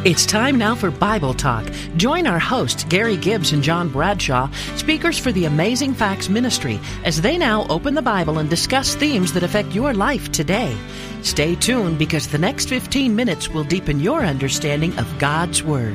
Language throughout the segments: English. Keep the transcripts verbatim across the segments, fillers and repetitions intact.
It's time now for Bible Talk. Join our hosts, Gary Gibbs and John Bradshaw, speakers for the Amazing Facts Ministry, as they now open the Bible and discuss themes that affect your life today. Stay tuned because the next fifteen minutes will deepen your understanding of God's Word.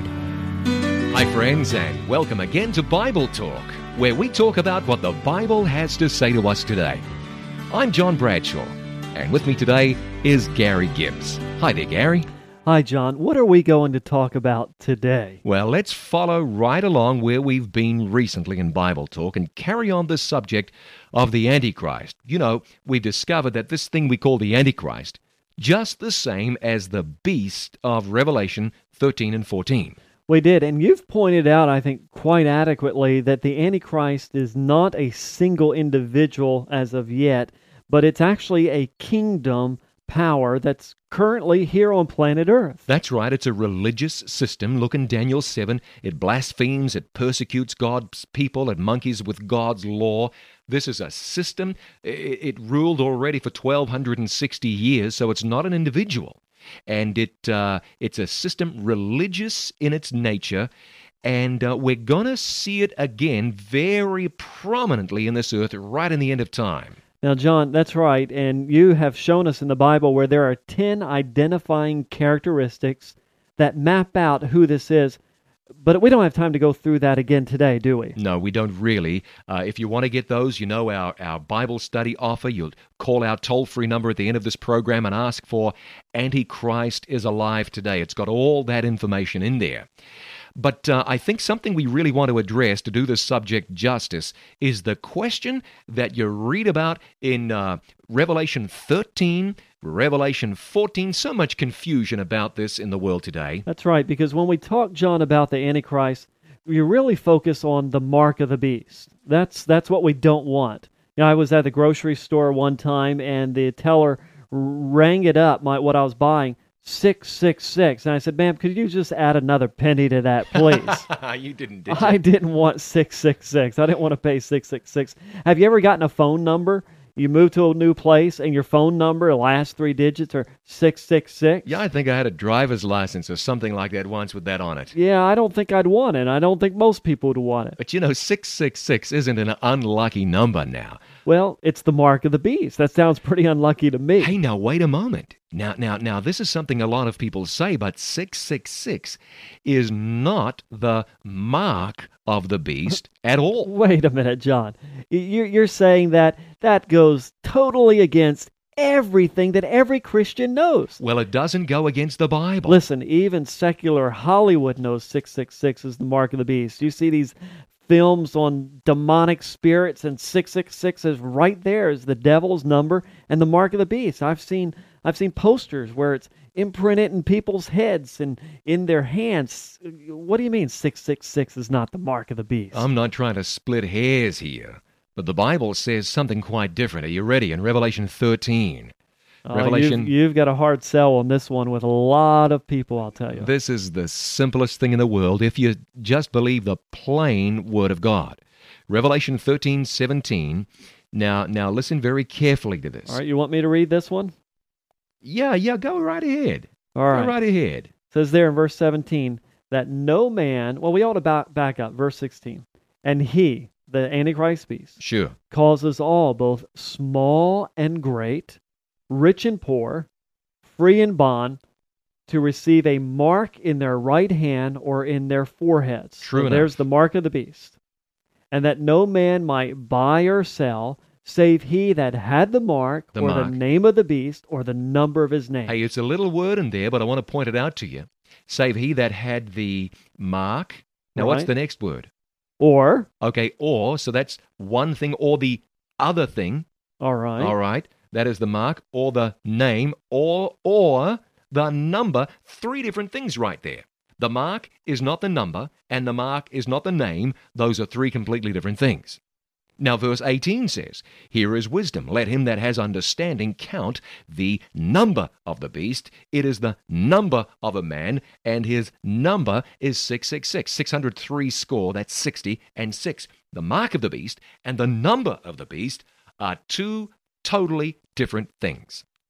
Hi friends, and welcome again to Bible Talk, where we talk about what the Bible has to say to us today. I'm John Bradshaw, and with me today is Gary Gibbs. Hi there, Gary. Hi, John. What are we going to talk about today? Well, let's follow right along where we've been recently in Bible Talk and carry on the subject of the Antichrist. You know, we've discovered that this thing we call the Antichrist, just the same as the beast of Revelation thirteen and fourteen. We did, and you've pointed out, I think, quite adequately that the Antichrist is not a single individual as of yet, but it's actually a kingdom power that's currently here on planet Earth. That's right. It's a religious system. Look in Daniel seven. It blasphemes, it persecutes God's people, it monkeys with God's law. This is a system. It, it ruled already for twelve sixty years, so it's not an individual. And it uh, it's a system religious in its nature, and uh, we're going to see it again very prominently in this earth right in the end of time. Now, John, that's right, and you have shown us in the Bible where there are ten identifying characteristics that map out who this is, but we don't have time to go through that again today, do we? No, we don't really. Uh, if you want to get those, you know our, our Bible study offer. You'll call our toll-free number at the end of this program and ask for Antichrist is Alive Today. It's got all that information in there. But uh, I think something we really want to address to do this subject justice is the question that you read about in uh, Revelation thirteen, Revelation fourteen. So much confusion about this in the world today. That's right, because when we talk, John, about the Antichrist, we really focus on the mark of the beast. That's that's what we don't want. You know, I was at the grocery store one time, and the teller rang it up, my, what I was buying, six six six. And I said, ma'am, could you just add another penny to that, please? You didn't, did you? I didn't want six six six. I didn't want to pay six six six. Have you ever gotten a phone number? You move to a new place and your phone number, the last three digits are six six six? Yeah, I think I had a driver's license or something like that once with that on it. Yeah, I don't think I'd want it. I don't think most people would want it. But you know, six six six isn't an unlucky number now. Well, it's the mark of the beast. That sounds pretty unlucky to me. Hey, now, wait a moment. Now, now, now, this is something a lot of people say, but six six six is not the mark of the beast at all. Wait a minute, John. You're saying that that goes totally against everything that every Christian knows. Well, it doesn't go against the Bible. Listen, even secular Hollywood knows six six six is the mark of the beast. You see these films on demonic spirits, and six six six is right there as the devil's number and the mark of the beast. I've seen I've seen posters where it's imprinted in people's heads and in their hands. What do you mean six six six is not the mark of the beast? I'm not trying to split hairs here, but the Bible says something quite different. Are you ready? In Revelation thirteen. Uh, Revelation. You've, you've got a hard sell on this one with a lot of people, I'll tell you. This is the simplest thing in the world if you just believe the plain Word of God. Revelation thirteen seventeen. Now, now listen very carefully to this. All right, you want me to read this one? Yeah, yeah, go right ahead. All right. Go right ahead. It says there in verse seventeen that no man, well, we ought to back, back up, verse sixteen. And he, the Antichrist beast, Sure. causes all, both small and great, rich and poor, free and bond, to receive a mark in their right hand or in their foreheads. True So enough. there's the mark of the beast. And that no man might buy or sell, save he that had the mark, The or mark. the name of the beast, or the number of his name. Hey, it's a little word in there, but I want to point it out to you. Save he that had the mark. Now, what's Right. the next word? Or, Okay, or, so that's one thing, or the other thing. all right. All right. That is the mark, or the name, or or the number. Three different things right there. The mark is not the number, and the mark is not the name. Those are three completely different things. Now, verse eighteen says, "Here is wisdom. Let him that has understanding count the number of the beast. It is the number of a man, and his number is six six six. six hundred three score, that's sixty and six. The mark of the beast and the number of the beast are two totally different things.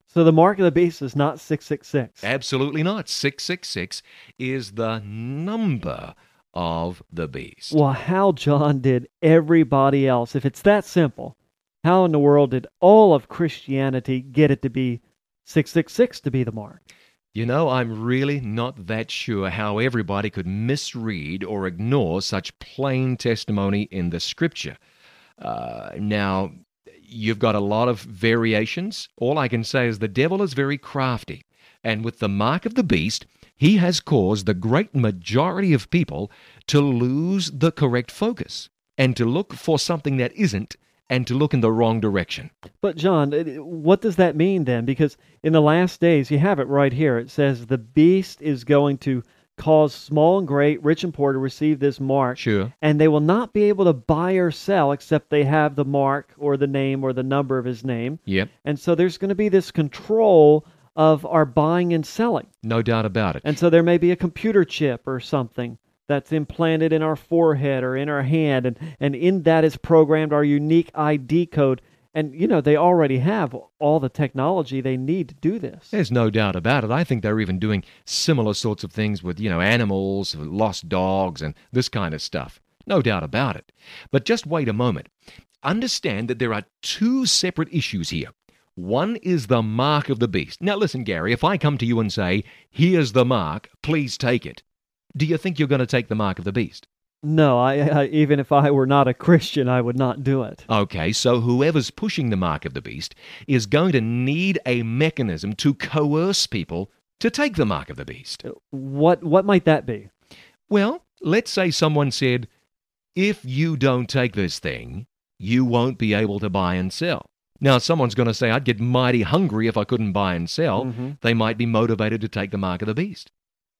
So the mark of the beast is not six six six. Absolutely not. six six six is the number of the beast. Well, how, John, did everybody else, if it's that simple, how in the world did all of Christianity get it to be six six six to be the mark? You know, I'm really not that sure how everybody could misread or ignore such plain testimony in the Scripture. Uh, now, you've got a lot of variations. All I can say is the devil is very crafty. And with the mark of the beast, he has caused the great majority of people to lose the correct focus and to look for something that isn't, and to look in the wrong direction. But John, what does that mean then? Because in the last days, you have it right here. It says the beast is going to cause small and great, rich and poor to receive this mark. Sure. And they will not be able to buy or sell except they have the mark or the name or the number of his name. Yep. And so there's going to be this control of our buying and selling. No doubt about it. And so there may be a computer chip or something that's implanted in our forehead or in our hand, and, and in that is programmed our unique I D code. And, you know, they already have all the technology they need to do this. There's no doubt about it. I think they're even doing similar sorts of things with, you know, animals, lost dogs, and this kind of stuff. No doubt about it. But just wait a moment. Understand that there are two separate issues here. One is the mark of the beast. Now listen, Gary, if I come to you and say, here's the mark, please take it, do you think you're going to take the mark of the beast? No, I, I, even if I were not a Christian, I would not do it. Okay, so whoever's pushing the mark of the beast is going to need a mechanism to coerce people to take the mark of the beast. What what might that be? Well, let's say someone said, if you don't take this thing, you won't be able to buy and sell. Now, someone's going to say, I'd get mighty hungry if I couldn't buy and sell. Mm-hmm. They might be motivated to take the mark of the beast.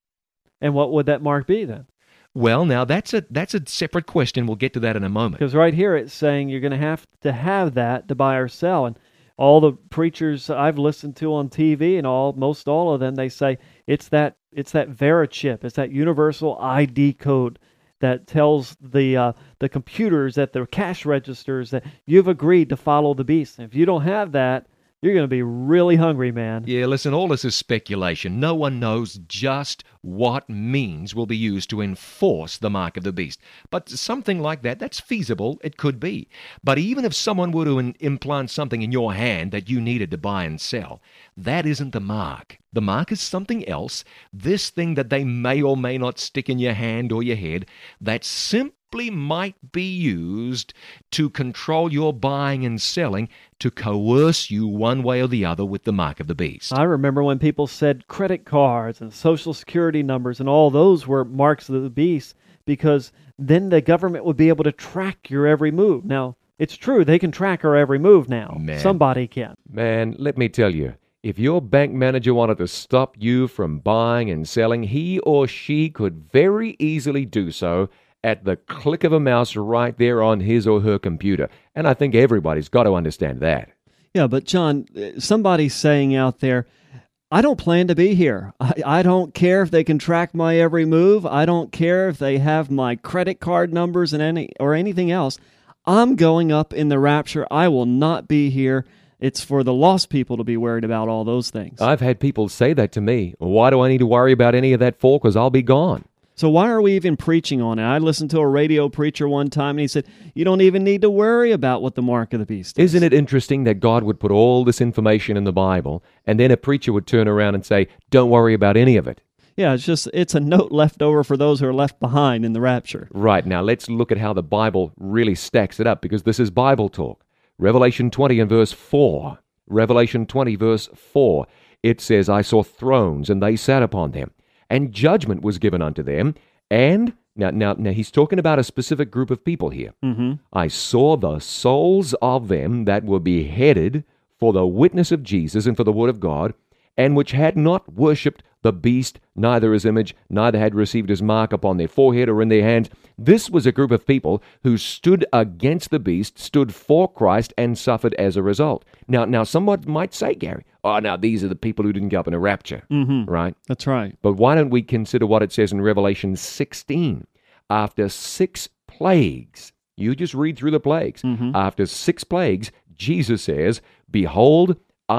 And what would that mark be then? Well, now that's a that's a separate question. We'll get to that in a moment. Because right here it's saying you're going to have to have that to buy or sell. And all the preachers I've listened to on T V and all most all of them, they say it's that it's that Verichip, it's that universal I D code that tells the uh, the computers at the cash registers that you've agreed to follow the beast. And if you don't have that, you're going to be really hungry, man. Yeah, listen, all this is speculation. No one knows just what means will be used to enforce the mark of the beast. But something like that, that's feasible. It could be. But even if someone were to in- implant something in your hand that you needed to buy and sell, that isn't the mark. The mark is something else. This thing that they may or may not stick in your hand or your head, that simply might be used to control your buying and selling, to coerce you one way or the other with the mark of the beast. I remember when people said credit cards and social security numbers and all those were marks of the beast, because then the government would be able to track your every move. Now, it's true, they can track our every move now. Man. Somebody can. Man, let me tell you, if your bank manager wanted to stop you from buying and selling, he or she could very easily do so at the click of a mouse right there on his or her computer. And I think everybody's got to understand that. Yeah, but John, somebody's saying out there, I don't plan to be here. I, I don't care if they can track my every move. I don't care if they have my credit card numbers and any or anything else. I'm going up in the rapture. I will not be here. It's for the lost people to be worried about all those things. I've had people say that to me. Why do I need to worry about any of that for? Because I'll be gone. So why are we even preaching on it? I listened to a radio preacher one time, and he said, you don't even need to worry about what the mark of the beast is. Isn't it interesting that God would put all this information in the Bible, and then a preacher would turn around and say, don't worry about any of it? Yeah, it's just, it's a note left over for those who are left behind in the rapture. Right, now let's look at how the Bible really stacks it up, because this is Bible talk. Revelation twenty and verse four. Revelation twenty, verse four. It says, I saw thrones, and they sat upon them, and judgment was given unto them. And, now, now, now he's talking about a specific group of people here. Mm-hmm. I saw the souls of them that were beheaded for the witness of Jesus and for the word of God, and which had not worshipped the beast, neither his image, neither had received his mark upon their forehead or in their hands. This was a group of people who stood against the beast, stood for Christ, and suffered as a result. Now, now someone might say, Gary, oh, now these are the people who didn't go up in a rapture, Mm-hmm. right? That's right. But why don't we consider what it says in Revelation sixteen? After six plagues, you just read through the plagues. Mm-hmm. After six plagues, Jesus says, behold, I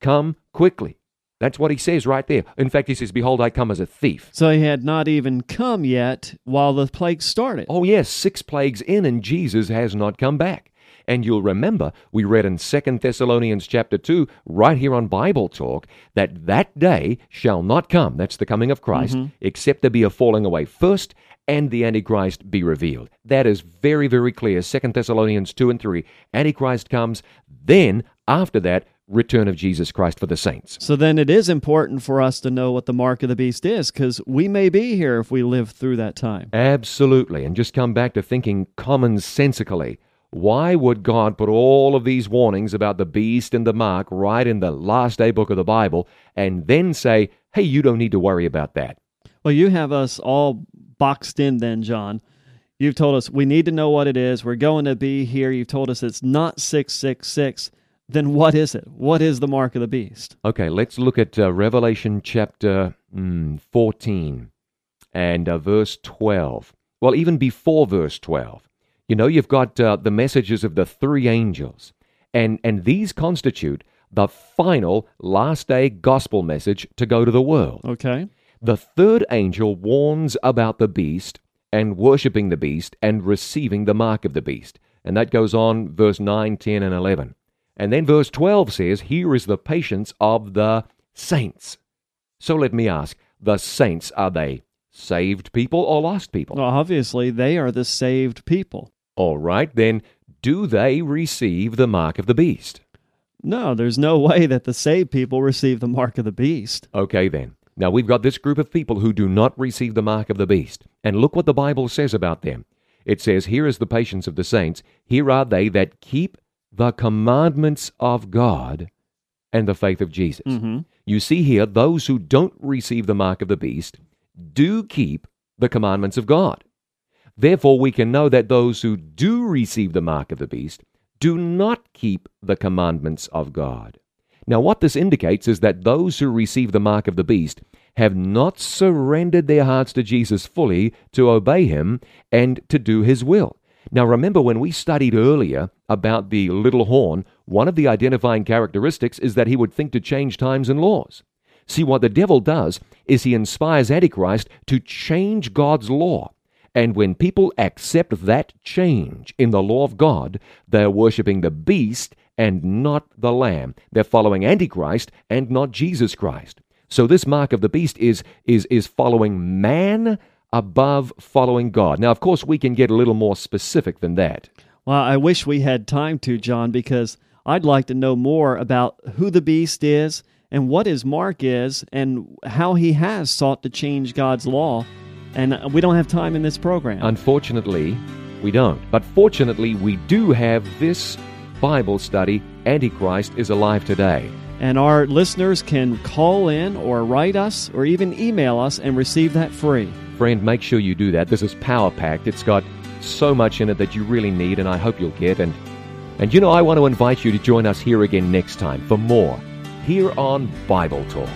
come quickly. That's what he says right there. In fact, he says, behold, I come as a thief. So he had not even come yet while the plague started. Oh, yes, six plagues in, and Jesus has not come back. And you'll remember, we read in Second Thessalonians chapter two, right here on Bible Talk, that that day shall not come, that's the coming of Christ, mm-hmm. except there be a falling away first, and the Antichrist be revealed. That is very, very clear. Second Thessalonians two and three. Antichrist comes, then, after that, return of Jesus Christ for the saints. So then it is important for us to know what the mark of the beast is, because we may be here if we live through that time. Absolutely. And just come back to thinking commonsensically. Why would God put all of these warnings about the beast and the mark right in the last day book of the Bible and then say, hey, you don't need to worry about that? Well, you have us all boxed in then, John. You've told us we need to know what it is. We're going to be here. You've told us it's not six six six. Then what is it? What is the mark of the beast? Okay, let's look at uh, Revelation chapter mm, fourteen and uh, verse twelve. Well, even before verse twelve. You know, you've got uh, the messages of the three angels, and, and these constitute the final last-day gospel message to go to the world. Okay. The third angel warns about the beast and worshiping the beast and receiving the mark of the beast. And that goes on verse nine, ten, and eleven. And then verse twelve says, here is the patience of the saints. So let me ask, the saints, are they saved people or lost people? Well, obviously, they are the saved people. All right, then, do they receive the mark of the beast? No, there's no way that the saved people receive the mark of the beast. Okay, then. Now, we've got this group of people who do not receive the mark of the beast. And look what the Bible says about them. It says, here is the patience of the saints. Here are they that keep the commandments of God and the faith of Jesus. Mm-hmm. You see here, those who don't receive the mark of the beast do keep the commandments of God. Therefore, we can know that those who do receive the mark of the beast do not keep the commandments of God. Now, what this indicates is that those who receive the mark of the beast have not surrendered their hearts to Jesus fully to obey him and to do his will. Now, remember when we studied earlier about the little horn, one of the identifying characteristics is that he would think to change times and laws. See, what the devil does is he inspires Antichrist to change God's law. And when people accept that change in the law of God, they're worshiping the beast and not the Lamb. They're following Antichrist and not Jesus Christ. So this mark of the beast is, is, is following man above following God. Now, of course, we can get a little more specific than that. Well, I wish we had time to, John, because I'd like to know more about who the beast is and what his mark is and how he has sought to change God's law. And we don't have time in this program. Unfortunately, we don't. But fortunately, we do have this Bible study, Antichrist is Alive Today. And our listeners can call in or write us or even email us and receive that free. Friend, make sure you do that. This is power-packed. It's got so much in it that you really need, and I hope you'll get. And, and you know, I want to invite you to join us here again next time for more here on Bible Talk.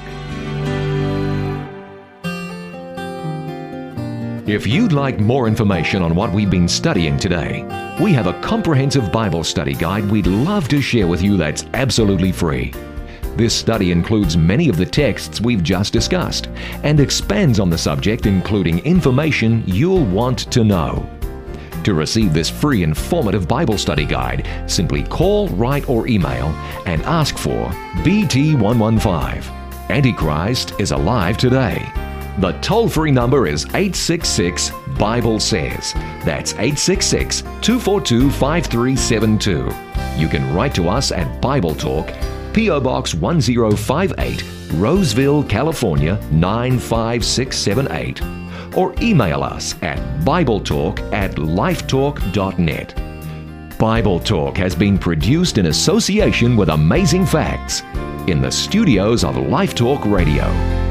If you'd like more information on what we've been studying today, we have a comprehensive Bible study guide we'd love to share with you that's absolutely free. This study includes many of the texts we've just discussed and expands on the subject, including information you'll want to know. To receive this free informative Bible study guide, simply call, write, or email and ask for B T one one five. Antichrist is Alive Today. The toll-free number is eight six six, Bible Says. That's eight six six, two four two, five three seven two. You can write to us at Bible Talk, P O Box one zero five eight, Roseville, California nine five six seven eight. Or email us at BibleTalk at lifetalk dot net. Bible Talk has been produced in association with Amazing Facts in the studios of Life Talk Radio.